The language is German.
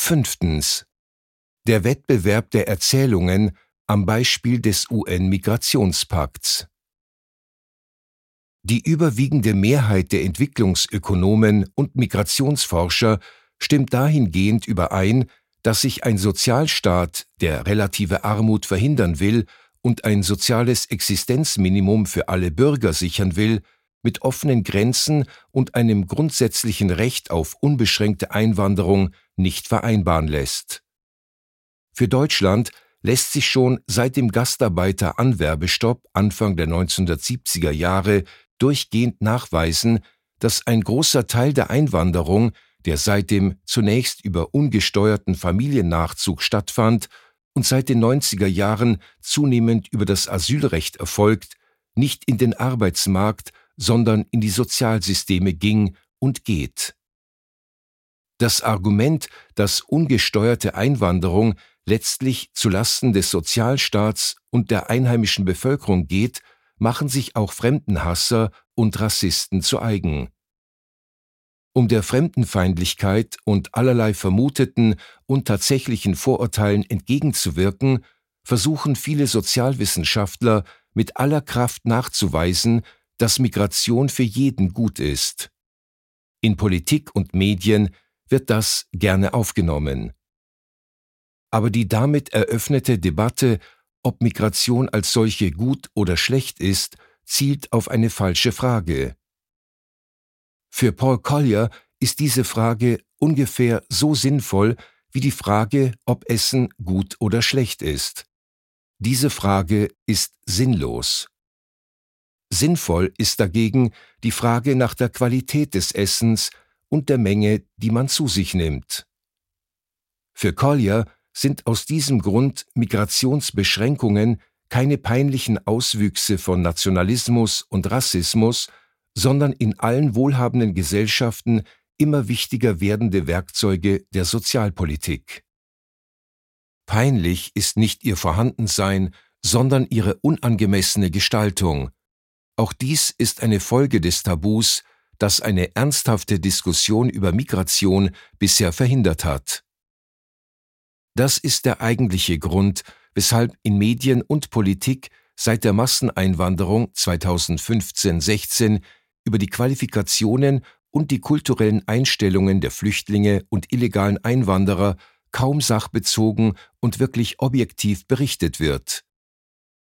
5. Der Wettbewerb der Erzählungen am Beispiel des UN-Migrationspakts. Die überwiegende Mehrheit der Entwicklungsökonomen und Migrationsforscher stimmt dahingehend überein, dass sich ein Sozialstaat, der relative Armut verhindern will und ein soziales Existenzminimum für alle Bürger sichern will, mit offenen Grenzen und einem grundsätzlichen Recht auf unbeschränkte Einwanderung nicht vereinbaren lässt. Für Deutschland lässt sich schon seit dem Gastarbeiteranwerbestopp Anfang der 1970er Jahre durchgehend nachweisen, dass ein großer Teil der Einwanderung, der seitdem zunächst über ungesteuerten Familiennachzug stattfand und seit den 90er Jahren zunehmend über das Asylrecht erfolgt, nicht in den Arbeitsmarkt, sondern in die Sozialsysteme ging und geht. Das Argument, dass ungesteuerte Einwanderung letztlich zulasten des Sozialstaats und der einheimischen Bevölkerung geht, machen sich auch Fremdenhasser und Rassisten zu eigen. Um der Fremdenfeindlichkeit und allerlei vermuteten und tatsächlichen Vorurteilen entgegenzuwirken, versuchen viele Sozialwissenschaftler mit aller Kraft nachzuweisen, dass Migration für jeden gut ist. In Politik und Medien wird das gerne aufgenommen. Aber die damit eröffnete Debatte, ob Migration als solche gut oder schlecht ist, zielt auf eine falsche Frage. Für Paul Collier ist diese Frage ungefähr so sinnvoll wie die Frage, ob Essen gut oder schlecht ist. Diese Frage ist sinnlos. Sinnvoll ist dagegen die Frage nach der Qualität des Essens und der Menge, die man zu sich nimmt. Für Collier sind aus diesem Grund Migrationsbeschränkungen keine peinlichen Auswüchse von Nationalismus und Rassismus, sondern in allen wohlhabenden Gesellschaften immer wichtiger werdende Werkzeuge der Sozialpolitik. Peinlich ist nicht ihr Vorhandensein, sondern ihre unangemessene Gestaltung. Auch dies ist eine Folge des Tabus, das eine ernsthafte Diskussion über Migration bisher verhindert hat. Das ist der eigentliche Grund, weshalb in Medien und Politik seit der Masseneinwanderung 2015-16 über die Qualifikationen und die kulturellen Einstellungen der Flüchtlinge und illegalen Einwanderer kaum sachbezogen und wirklich objektiv berichtet wird.